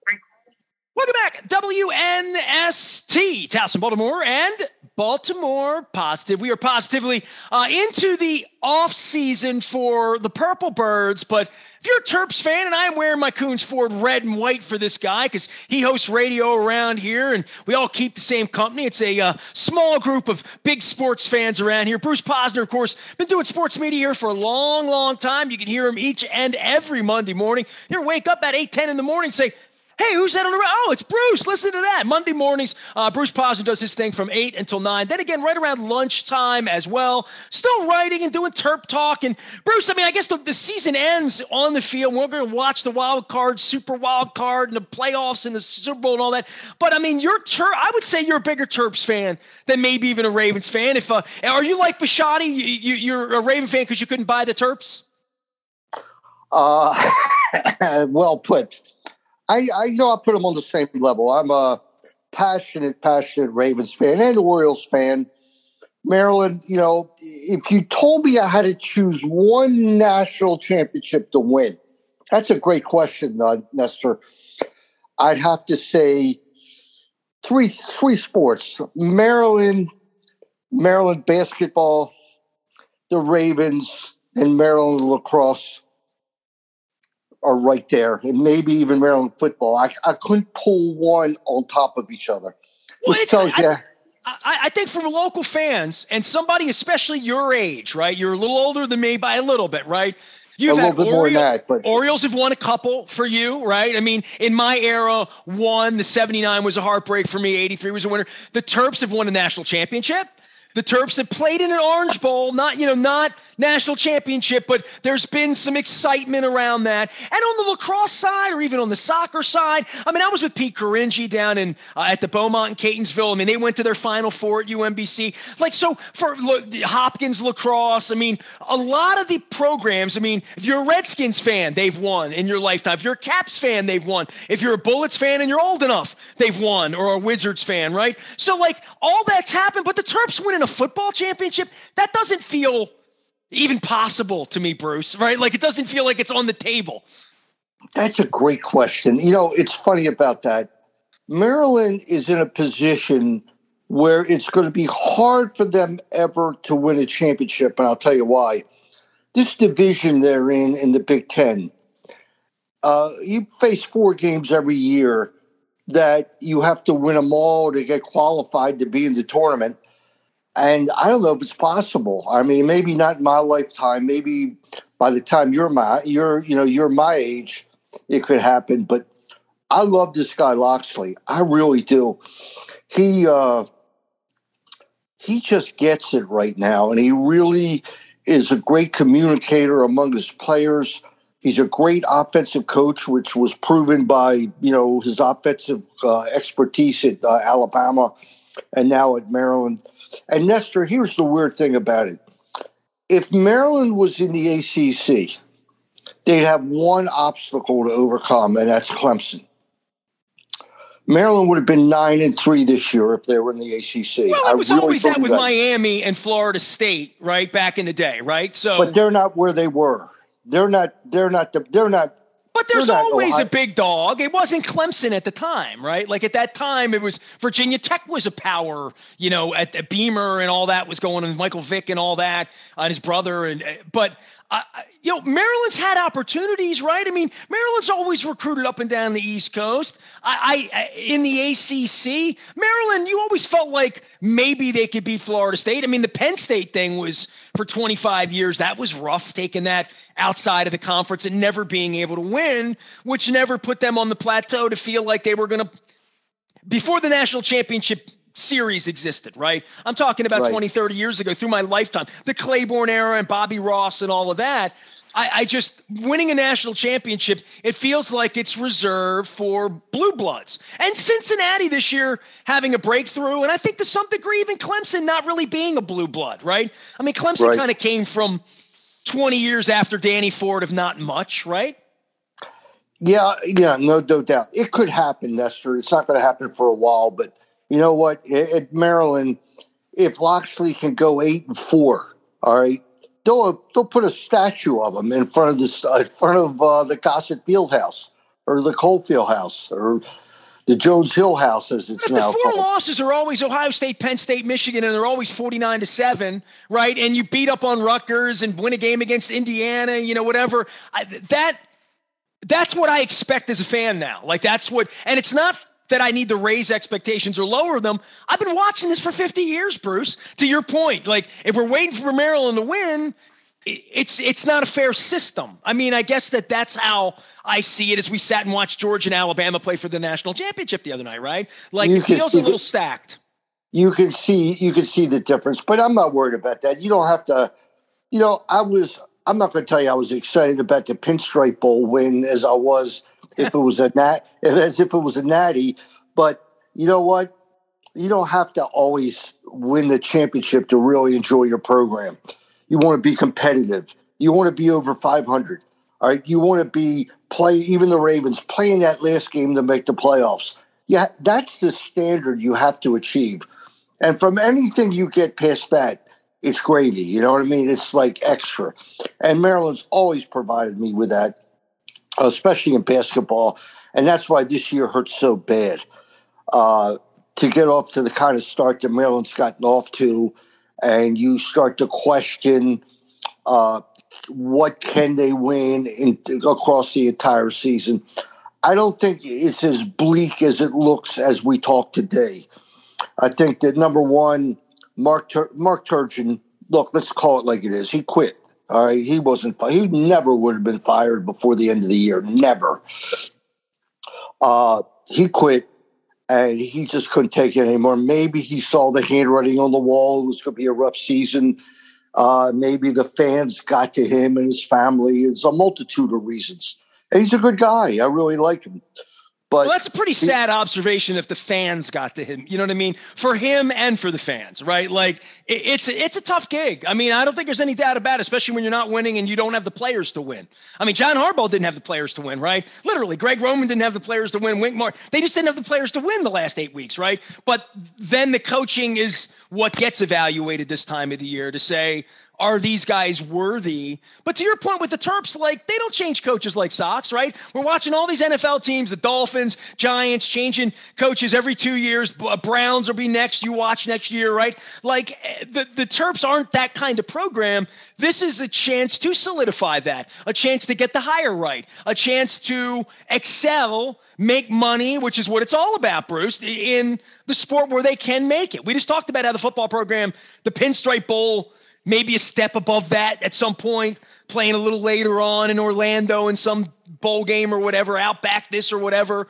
Welcome back, WNST, Towson, Baltimore, and Baltimore Positive. We are positively into the off season for the Purple Birds, but if you're a Terps fan, and I'm wearing my Coons Ford red and white for this guy because he hosts radio around here, and we all keep the same company. It's a small group of big sports fans around here. Bruce Posner, of course, been doing sports media here for a long, long time. You can hear him each and every Monday morning. You wake up at 8:10 in the morning, say, hey, who's that on the radio? Oh, it's Bruce. Listen to that. Monday mornings, Bruce Posner does his thing from 8 until 9. Then again, right around lunchtime as well. Still writing and doing Terp talk. And Bruce, I mean, I guess the season ends on the field. We're going to watch the wild card, super wild card, and the playoffs and the Super Bowl and all that. But, I mean, I would say you're a bigger Terps fan than maybe even a Ravens fan. Are you like Bisciotti? You're a Raven fan because you couldn't buy the Terps? Well put. I put them on the same level. I'm a passionate Ravens fan and Orioles fan. Maryland, if you told me I had to choose one national championship to win, that's a great question, Nestor. I'd have to say three sports: Maryland basketball, the Ravens, and Maryland lacrosse are right there, and maybe even Maryland football. I couldn't pull one on top of each other. Which tells you. I think from local fans and somebody especially your age, right? You're a little older than me by a little bit, right? You've had more than that, but Orioles have won a couple for you, right? I mean, in my era, the 79 was a heartbreak for me. 83 was a winner. The Terps have won a national championship. The Terps have played in an Orange Bowl, not national championship, but there's been some excitement around that. And on the lacrosse side, or even on the soccer side, I mean, I was with Pete Caringi down at the Beaumont in Catonsville. I mean, they went to their Final Four at UMBC. So for Hopkins lacrosse, I mean, a lot of the programs, I mean, if you're a Redskins fan, they've won in your lifetime. If you're a Caps fan, they've won. If you're a Bullets fan and you're old enough, they've won, or a Wizards fan, right? So, all that's happened, but the Terps winning a football championship, that doesn't feel even possible to me, Bruce, right? It doesn't feel like it's on the table. That's a great question. It's funny about that. Maryland is in a position where it's going to be hard for them ever to win a championship, and I'll tell you why. This division they're in the Big Ten, you face 4 games every year that you have to win them all to get qualified to be in the tournament. And I don't know if it's possible. I mean, maybe not in my lifetime. Maybe by the time you're my age, it could happen. But I love this guy Locksley. I really do. He just gets it right now, and he really is a great communicator among his players. He's a great offensive coach, which was proven by his offensive expertise at Alabama and now at Maryland. And Nestor, here's the weird thing about it. If Maryland was in the ACC, they'd have one obstacle to overcome, and that's Clemson. Maryland would have been 9-3 this year if they were in the ACC. Well, it was always that with Miami and Florida State, right, back in the day, right? So, but they're not where they were. They're not. But there's always a big dog. It wasn't Clemson at the time, right? At that time, it was Virginia Tech was a power, at the Beamer and all that was going on, Michael Vick and all that, and his brother. But Maryland's had opportunities, right? I mean, Maryland's always recruited up and down the East Coast. In the ACC, Maryland, you always felt like maybe they could beat Florida State. I mean, the Penn State thing was for 25 years. That was rough, taking that outside of the conference and never being able to win, which never put them on the plateau to feel like they were going to, before the national championship series existed, right? I'm talking about 20, 30 years ago through my lifetime, the Claiborne era and Bobby Ross and all of that. I just winning a national championship, it feels like it's reserved for blue bloods. And Cincinnati this year having a breakthrough, and I think to some degree even Clemson not really being a blue blood, right? I mean, Clemson kind of came from 20 years after Danny Ford of not much, right? Yeah, no doubt. It could happen, Nestor. It's not going to happen for a while, but you know what? At Maryland, if Locksley can go 8-4, all right, they'll put a statue of him in front of the Gossett Fieldhouse, or the Coalfield House, or the Jones Hill House, as it's now called. The 4 losses are always Ohio State, Penn State, Michigan, and they're always 49-7, right? And you beat up on Rutgers and win a game against Indiana, whatever. That's what I expect as a fan now. Like, that's what – and it's not that I need to raise expectations or lower them. I've been watching this for 50 years, Bruce, to your point. Like, if we're waiting for Maryland to win – it's not a fair system. I mean, I guess that's how I see it as we sat and watched Georgia and Alabama play for the national championship the other night, right? Like, it feels a little stacked. You can see the difference, but I'm not worried about that. You don't have to, I'm not going to tell you I was excited about the Pinstripe Bowl win as I was if it was a natty, but you know what? You don't have to always win the championship to really enjoy your program. You want to be competitive. You want to be over 500. All right. You want to even the Ravens playing that last game to make the playoffs. Yeah, that's the standard you have to achieve. And from anything you get past that, it's gravy. You know what I mean? It's like extra. And Maryland's always provided me with that, especially in basketball. And that's why this year hurts so bad. To get off to the kind of start that Maryland's gotten off to, and you start to question what can they win across the entire season. I don't think it's as bleak as it looks as we talk today. I think that, number one, Mark Turgeon, look, let's call it like it is. He quit. All right, he never would have been fired before the end of the year. Never. He quit. And he just couldn't take it anymore. Maybe he saw the handwriting on the wall. It was going to be a rough season. Maybe the fans got to him and his family. It's a multitude of reasons. And he's a good guy. I really like him. But that's a pretty sad observation if the fans got to him. You know what I mean? For him and for the fans, right? Like, it's a tough gig. I mean, I don't think there's any doubt about it, especially when you're not winning and you don't have the players to win. I mean, John Harbaugh didn't have the players to win, right? Literally, Greg Roman didn't have the players to win. Wink Mark, they just didn't have the players to win the last 8 weeks, right? But then the coaching is what gets evaluated this time of the year to say, are these guys worthy? But to your point with the Terps, like, they don't change coaches like socks, right? We're watching all these NFL teams, the Dolphins, Giants, changing coaches every 2 years. Browns will be next. You watch next year, right? Like, the Terps aren't that kind of program. This is a chance to solidify that, a chance to get the hire right, a chance to excel, make money, which is what it's all about, Bruce, in the sport where they can make it. We just talked about how the football program, the Pinstripe Bowl, maybe a step above that at some point, playing a little later on in Orlando in some bowl game or whatever, Outback this or whatever.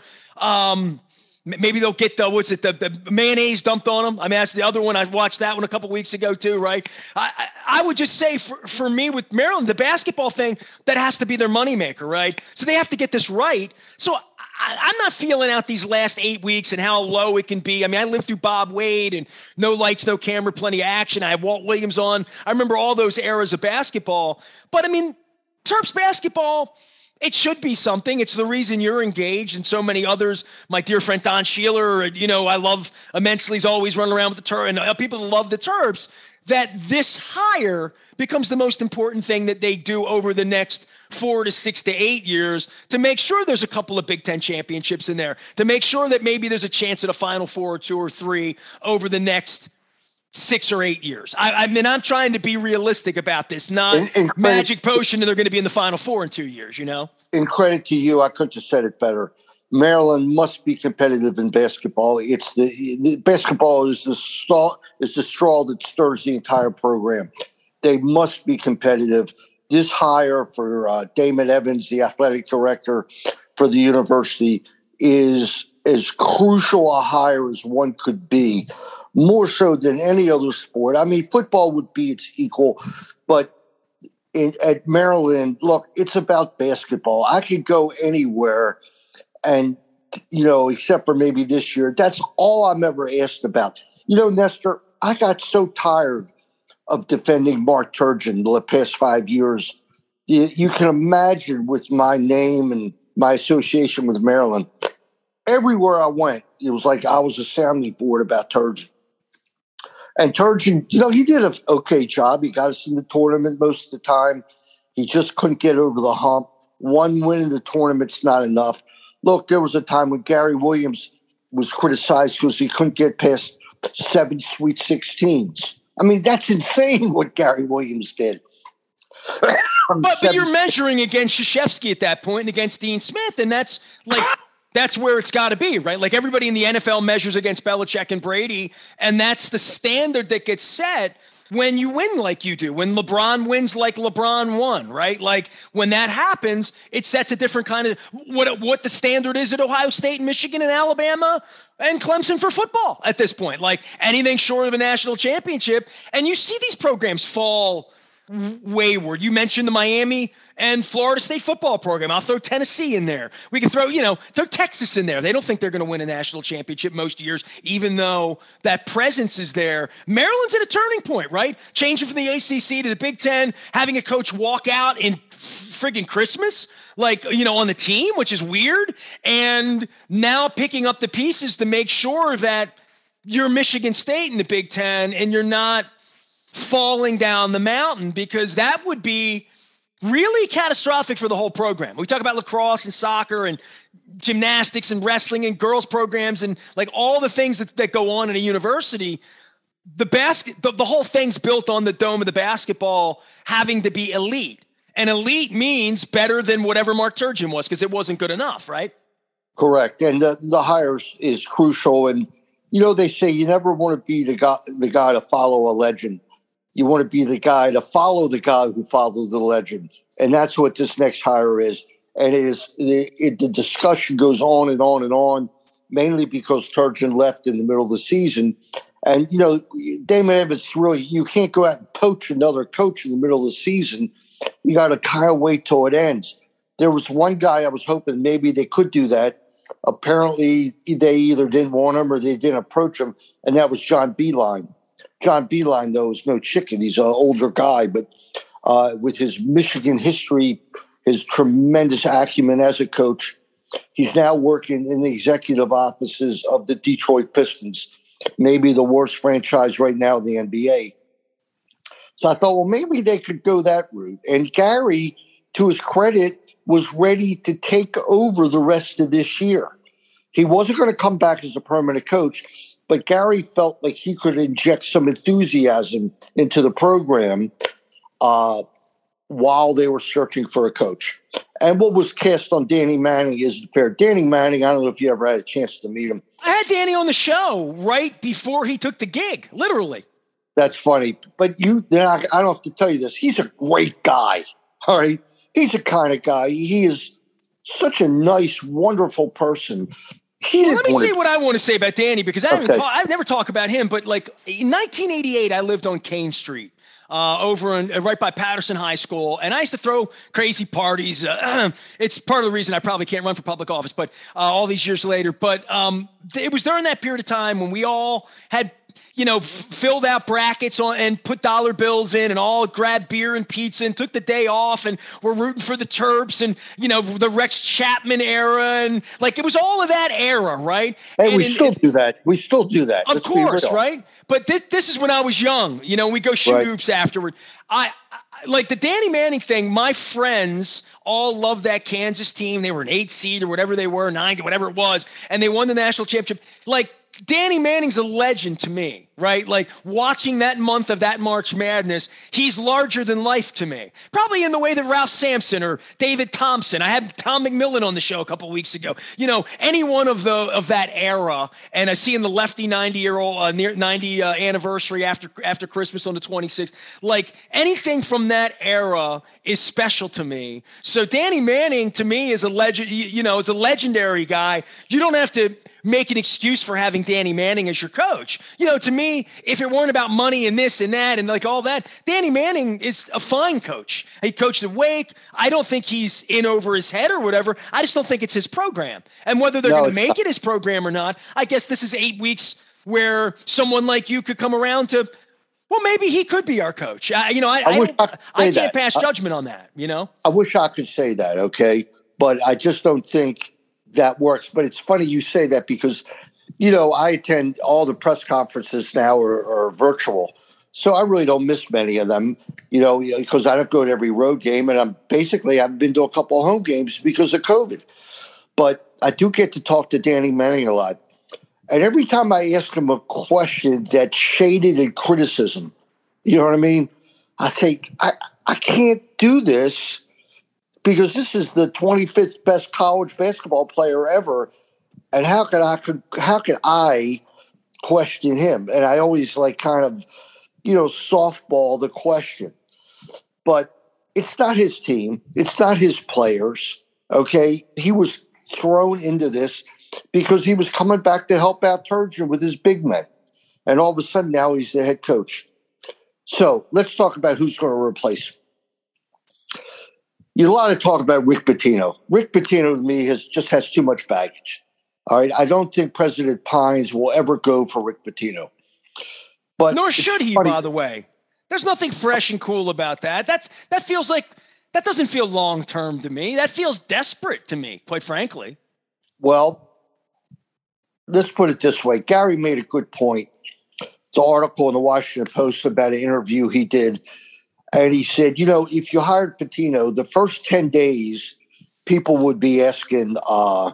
Maybe they'll get the mayonnaise dumped on them. I mean, that's the other one. I watched that one a couple weeks ago too, right? I would just say for me with Maryland, the basketball thing, that has to be their moneymaker, right? So they have to get this right. So I'm not feeling out these last 8 weeks and how low it can be. I mean, I lived through Bob Wade and no lights, no camera, plenty of action. I had Walt Williams on. I remember all those eras of basketball. But, I mean, Terps basketball, it should be something. It's the reason you're engaged and so many others. My dear friend Don Sheeler, I love immensely. He's always running around with the Terps. And people that love the Terps, that this hire becomes the most important thing that they do over the next 4 to 6 to 8 years to make sure there's a couple of Big Ten championships in there, to make sure that maybe there's a chance at a Final Four or 2 or 3 over the next 6 or 8 years. I mean, I'm trying to be realistic about this, not magic potion and they're going to be in the Final Four in 2 years, In credit to you, I couldn't have said it better. Maryland must be competitive in basketball. It's the basketball is the straw that stirs the entire program. They must be competitive. This hire for Damon Evans, the athletic director for the university, is as crucial a hire as one could be, more so than any other sport. I mean, football would be its equal, but at Maryland, look, it's about basketball. I could go anywhere and, except for maybe this year, that's all I'm ever asked about. Nestor, I got so tired of defending Mark Turgeon the past 5 years. You can imagine with my name and my association with Maryland, everywhere I went, it was like I was a sounding board about Turgeon. And Turgeon, he did an okay job. He got us in the tournament most of the time. He just couldn't get over the hump. One win in the tournament's not enough. look, there was a time when Gary Williams was criticized because he couldn't get past 7 Sweet 16s. I mean, that's insane what Gary Williams did. But you're measuring against Krzyzewski at that point and against Dean Smith, and that's where it's got to be, right? Like everybody in the NFL measures against Belichick and Brady, and that's the standard that gets set when you win like you do, when LeBron wins like LeBron won, right? Like when that happens, it sets a different kind of what the standard is at Ohio State, Michigan, and Alabama and Clemson for football at this point. Like anything short of a national championship, and you see these programs fall wayward. You mentioned the Miami and Florida State football program. I'll throw Tennessee in there. We can throw Texas in there. They don't think they're going to win a national championship most years, even though that presence is there. Maryland's at a turning point, right? Changing from the ACC to the Big Ten, having a coach walk out in friggin' Christmas, on the team, which is weird. And now picking up the pieces to make sure that you're Michigan State in the Big Ten and you're not falling down the mountain, because that would be really catastrophic for the whole program. We talk about lacrosse and soccer and gymnastics and wrestling and girls programs and like all the things that go on in a university. The whole thing's built on the dome of the basketball having to be elite. And elite means better than whatever Mark Turgeon was, because it wasn't good enough, right? Correct. And the hires is crucial. And, they say you never want to be the guy to follow a legend. You want to be the guy to follow the guy who followed the legend. And that's what this next hire is. And the discussion goes on and on and on, mainly because Turgeon left in the middle of the season. And, Damon Evans, really, you can't go out and poach another coach in the middle of the season. You got to kind of wait till it ends. There was one guy I was hoping maybe they could do that. Apparently, they either didn't want him or they didn't approach him, and that was John Beilein. John Beilein, though, is no chicken. He's an older guy, but with his Michigan history, his tremendous acumen as a coach, he's now working in the executive offices of the Detroit Pistons, maybe the worst franchise right now in the NBA. So I thought, well, maybe they could go that route. And Gary, to his credit, was ready to take over the rest of this year. He wasn't going to come back as a permanent coach, but Gary felt like he could inject some enthusiasm into the program while they were searching for a coach. And what was cast on Danny Manning isn't fair. Danny Manning, I don't know if you ever had a chance to meet him. I had Danny on the show right before he took the gig, literally. That's funny. But I don't have to tell you this. He's a great guy, all right? He's the kind of guy. He is such a nice, wonderful person. Let me say what I want to say about Danny, because I've never talked about him, but like in 1988, I lived on Kane Street right by Patterson High School, and I used to throw crazy parties. It's part of the reason I probably can't run for public office, but all these years later. But it was during that period of time when we all had filled out brackets on and put dollar bills in and all grabbed beer and pizza and took the day off and we're rooting for the Terps and, the Rex Chapman era. And like, it was all of that era, right? Hey, we still do that. We still do that. Of course, right? But this is when I was young, we go shoot hoops afterward. I like the Danny Manning thing. My friends all loved that Kansas team. They were an 8 seed or whatever they were, 9, whatever it was. And they won the national championship. Like, Danny Manning's a legend to me, right? Like watching that month of that March Madness, he's larger than life to me. Probably in the way that Ralph Sampson or David Thompson. I had Tom McMillan on the show a couple of weeks ago. Any one of that era, and I see in the lefty 90-year-old near 90 anniversary after Christmas on the 26th. Like anything from that era is special to me. So Danny Manning to me is a legend. Is a legendary guy. You don't have to make an excuse for having Danny Manning as your coach. To me, if it weren't about money and this and that and like all that, Danny Manning is a fine coach. He coached at Wake. I don't think he's in over his head or whatever. I just don't think it's his program. And whether they're going to make it his program or not, I guess this is 8 weeks where someone like you could come around to, well, maybe he could be our coach. I can't pass judgment on that, I wish I could say that, okay? But I just don't think that works. But it's funny you say that because, I attend all the press conferences now are virtual. So I really don't miss many of them, because I don't go to every road game. And I've been to a couple of home games because of COVID. But I do get to talk to Danny Manning a lot. And every time I ask him a question that's shaded in criticism, you know what I mean? I think, I can't do this because this is the 25th best college basketball player ever. And how can I question him? And I always kind of, softball the question. But it's not his team. It's not his players. Okay. He was thrown into this because he was coming back to help out Turgeon with his big men. And all of a sudden now he's the head coach. So let's talk about who's going to replace him. You a lot of talk about Rick Pitino. Rick Pitino to me has too much baggage. All right. I don't think President Pines will ever go for Rick Pitino. But nor should he, by the way. There's nothing fresh and cool about that. That feels like that doesn't feel long term to me. That feels desperate to me, quite frankly. Well, let's put it this way. Gary made a good point. The article in the Washington Post about an interview he did. And he said, if you hired Pitino, the first 10 days, people would be asking, how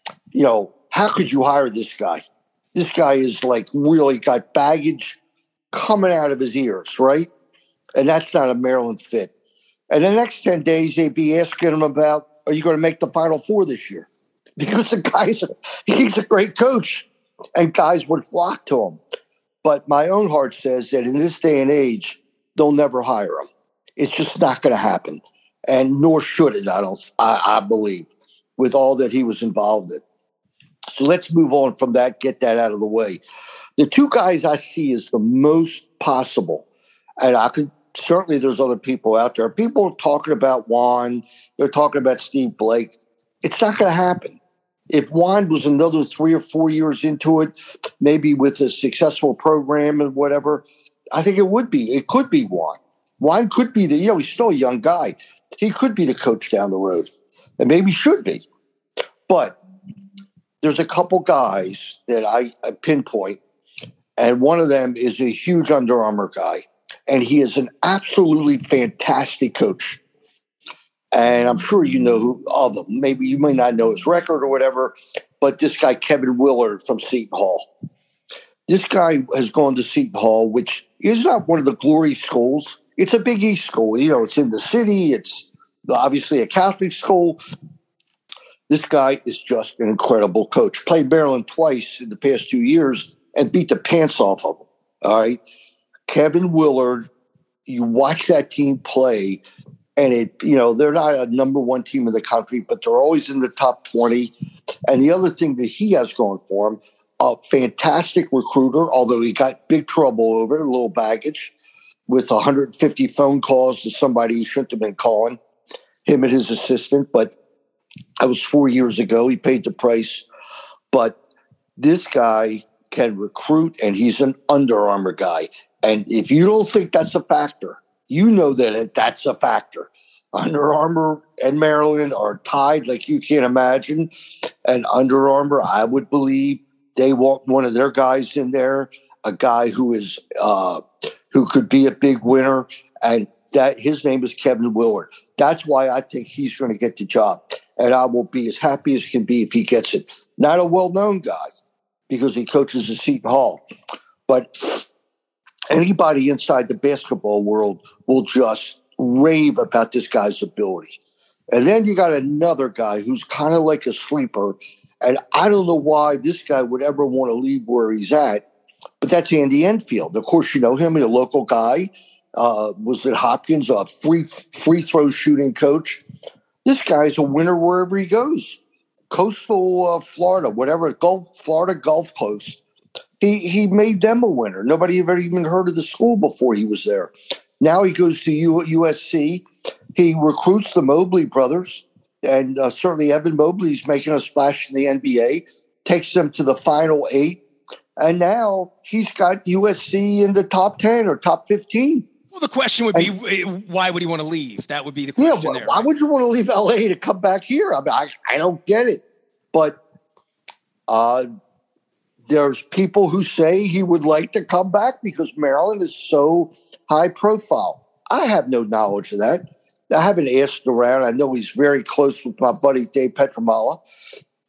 could you hire this guy? This guy is really got baggage coming out of his ears, right? And that's not a Maryland fit. And the next 10 days, they'd be asking him about, are you going to make the Final Four this year? Because he's a great coach, and guys would flock to him. But my own heart says that in this day and age, they'll never hire him. It's just not going to happen. And nor should it, I believe, with all that he was involved in. So let's move on from that, get that out of the way. The two guys I see as the most possible, and certainly there's other people out there. People are talking about Juan. They're talking about Steve Blake. It's not going to happen. If Juan was another 3 or 4 years into it, maybe with a successful program and whatever, I think it would be. It could be Juan. Juan could be he's still a young guy. He could be the coach down the road, and maybe should be. But there's a couple guys that I pinpoint, and one of them is a huge Under Armour guy, and he is an absolutely fantastic coach. And I'm sure you know who of him. Maybe you may not know his record or whatever, but this guy, Kevin Willard from Seton Hall. This guy has gone to Seton Hall, which is not one of the glory schools. It's a Big East school. It's in the city. It's obviously a Catholic school. This guy is just an incredible coach. Played Maryland twice in the past 2 years and beat the pants off of them. All right. Kevin Willard, you watch that team play, and they're not a number one team in the country, but they're always in the top 20. And the other thing that he has going for him, a fantastic recruiter, although he got big trouble over it, a little baggage, with 150 phone calls to somebody he shouldn't have been calling, him and his assistant. But that was 4 years ago. He paid the price. But this guy can recruit, and he's an Under Armour guy. And if you don't think that's a factor, you know that that's a factor. Under Armour and Maryland are tied like you can't imagine. And Under Armour, I would believe, they want one of their guys in there, a guy who is who could be a big winner, and that his name is Kevin Willard. That's why I think he's going to get the job, and I will be as happy as can be if he gets it. Not a well-known guy because he coaches at Seton Hall, but anybody inside the basketball world will just rave about this guy's ability. And then you got another guy who's kind of like a sleeper, and I don't know why this guy would ever want to leave where he's at, but that's Andy Enfield. Of course, you know him, a local guy, was at Hopkins, a free throw shooting coach. This guy's a winner wherever he goes. Coastal Florida, whatever, Florida Gulf Coast. He made them a winner. Nobody ever even heard of the school before he was there. Now he goes to USC. He recruits the Mobley brothers, and certainly Evan Mobley's making a splash in the NBA, takes them to the Final 8, and now he's got USC in the top 10 or top 15. Well, the question would be, why would he want to leave? That would be the question there. Why would you want to leave LA to come back here? I mean, I don't get it. But there's people who say he would like to come back because Maryland is so high profile. I have no knowledge of that. I haven't asked around. I know he's very close with my buddy Dave Petramala.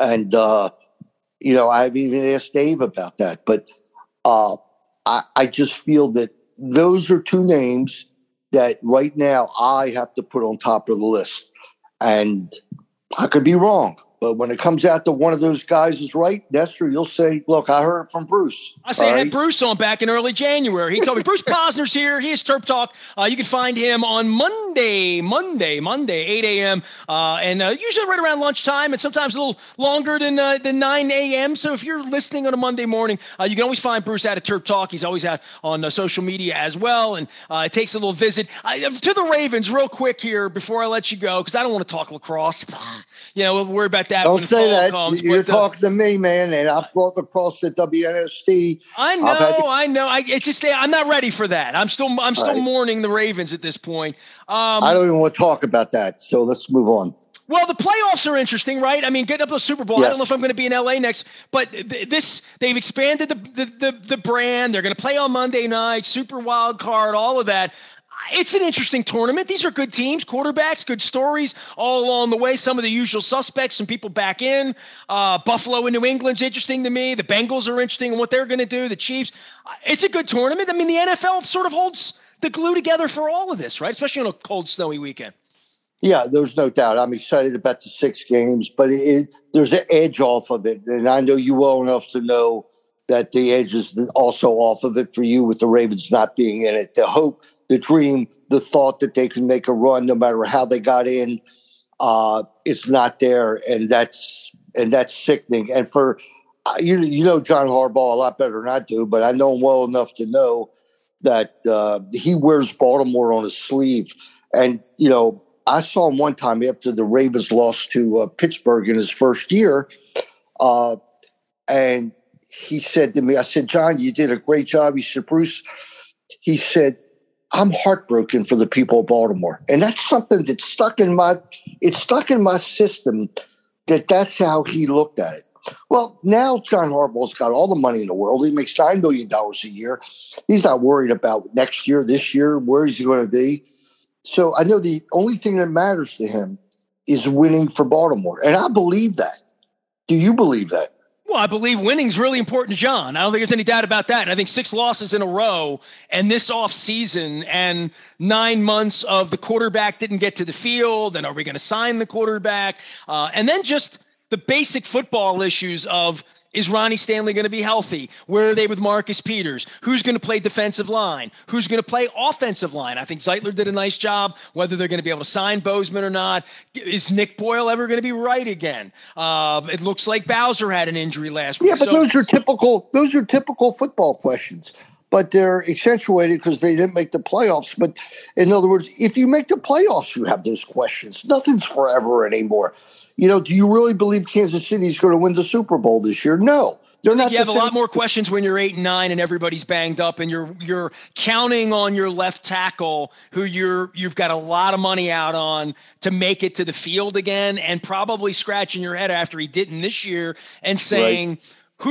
And, I've even asked Dave about that. But I just feel that those are two names that right now I have to put on top of the list. And I could be wrong. But when it comes out to one of those guys is right, Nestor, you'll say, look, I heard it from Bruce. I say I had Bruce on back in early January. He told me, Bruce Posner's here. He is Terp Talk. You can find him on Monday, 8 a.m. And usually right around lunchtime and sometimes a little longer than 9 a.m. So if you're listening on a Monday morning, you can always find Bruce out at Terp Talk. He's always out on social media as well. And it takes a little visit. To the Ravens real quick here before I let you go, because I don't want to talk lacrosse. We'll worry about that. Don't when say that. Comes, You're talking to me, man, and I've brought across the WNST. I know. It's just I'm not ready for that. I'm still mourning the Ravens at this point. I don't even want to talk about that. So let's move on. Well, the playoffs are interesting, right? I mean, getting up to the Super Bowl. Yes. I don't know if I'm going to be in LA next, but they've expanded the brand. They're going to play on Monday night, Super Wild Card, all of that. It's an interesting tournament. These are good teams, quarterbacks, good stories all along the way. Some of the usual suspects, some people back in. Buffalo and New England's interesting to me. The Bengals are interesting and what they're going to do. The Chiefs. It's a good tournament. I mean, the NFL sort of holds the glue together for all of this, right? Especially on a cold, snowy weekend. Yeah, there's no doubt. I'm excited about the 6 games, but there's an edge off of it. And I know you well enough to know that the edge is also off of it for you with the Ravens not being in it. The hope, the dream, the thought that they can make a run no matter how they got in, it's not there, and that's sickening. And for you know John Harbaugh a lot better than I do, but I know him well enough to know that he wears Baltimore on his sleeve. And I saw him one time after the Ravens lost to Pittsburgh in his first year, and he said to me, I said, John, you did a great job. He said, Bruce, he said, I'm heartbroken for the people of Baltimore. And that's something that's stuck in my system, that's how he looked at it. Well, now John Harbaugh's got all the money in the world. He makes $9 million a year. He's not worried about next year, this year, where is he going to be? So I know the only thing that matters to him is winning for Baltimore. And I believe that. Do you believe that? Well, I believe winning's really important to John. I don't think there's any doubt about that. And I think 6 losses in a row and this offseason and 9 months of the quarterback didn't get to the field, and are we going to sign the quarterback? And then just the basic football issues of, is Ronnie Stanley going to be healthy? Where are they with Marcus Peters? Who's going to play defensive line? Who's going to play offensive line? I think Zeitler did a nice job. Whether they're going to be able to sign Bozeman or not. Is Nick Boyle ever going to be right again? It looks like Bowser had an injury last week. Yeah, but those are typical football questions. But they're accentuated because they didn't make the playoffs. But in other words, if you make the playoffs, you have those questions. Nothing's forever anymore. Do you really believe Kansas City is going to win the Super Bowl this year? No, they're not. You have a lot more questions when you're 8-9 and everybody's banged up, and you're counting on your left tackle, who you've got a lot of money out on, to make it to the field again, and probably scratching your head after he didn't this year and saying. Right.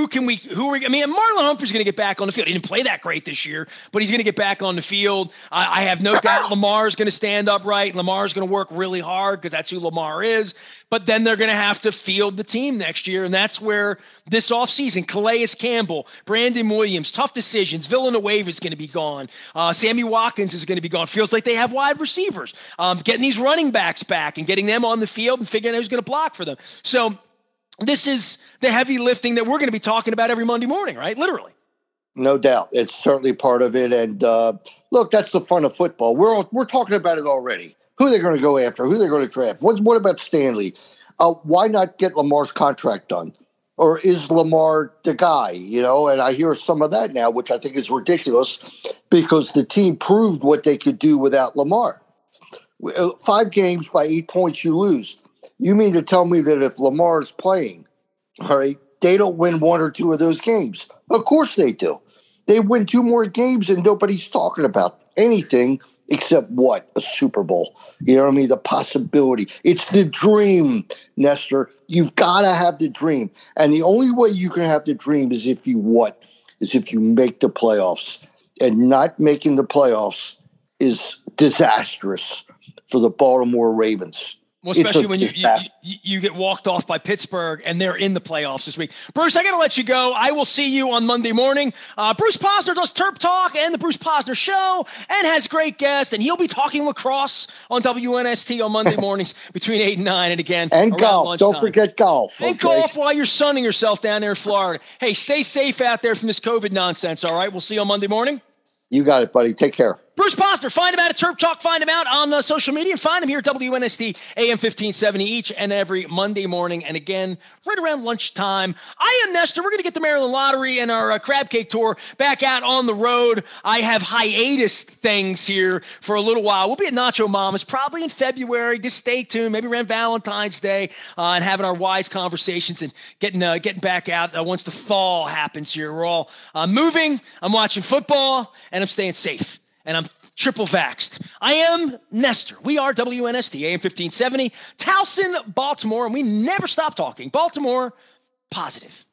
Marlon Humphrey's going to get back on the field. He didn't play that great this year, but he's going to get back on the field. I have no doubt Lamar's going to stand upright. Lamar's going to work really hard because that's who Lamar is. But then they're going to have to field the team next year, and that's where this offseason, Calais Campbell, Brandon Williams, tough decisions. Villanueva is going to be gone. Sammy Watkins is going to be gone. Feels like they have wide receivers. Getting these running backs back and getting them on the field and figuring out who's going to block for them. So this is the heavy lifting that we're going to be talking about every Monday morning, right? Literally. No doubt. It's certainly part of it. And look, that's the fun of football. We're talking about it already. Who they're going to go after, who they're going to draft. What about Stanley? Why not get Lamar's contract done? Or is Lamar the guy, And I hear some of that now, which I think is ridiculous because the team proved what they could do without Lamar. 5 games by 8 points, you lose. You mean to tell me that if Lamar's playing, all right, they don't win 1 or 2 of those games? Of course they do. They win 2 more games and nobody's talking about anything except what? A Super Bowl. You know what I mean? The possibility. It's the dream, Nestor. You've got to have the dream. And the only way you can have the dream is if you make the playoffs. And not making the playoffs is disastrous for the Baltimore Ravens. Well, especially when you get walked off by Pittsburgh and they're in the playoffs this week. Bruce, I got to let you go. I will see you on Monday morning. Bruce Posner does Terp Talk and the Bruce Posner Show and has great guests, and he'll be talking lacrosse on WNST on Monday mornings between 8 and 9. And again, and golf. Lunchtime. Don't forget golf. And golf while you're sunning yourself down there in Florida. Hey, stay safe out there from this COVID nonsense, all right? We'll see you on Monday morning. You got it, buddy. Take care. Bruce Posner, find him out at Terp Talk. Find him out on social media. And find him here at WNST AM 1570 each and every Monday morning. And again, right around lunchtime. I am Nestor. We're going to get the Maryland Lottery and our Crab Cake Tour back out on the road. I have hiatus things here for a little while. We'll be at Nacho Mama's probably in February. Just stay tuned. Maybe around Valentine's Day and having our wise conversations and getting back out once the fall happens here. We're all moving. I'm watching football and I'm staying safe. And I'm triple vaxxed. I am Nestor. We are WNST AM 1570, Towson, Baltimore, and we never stop talking. Baltimore, positive.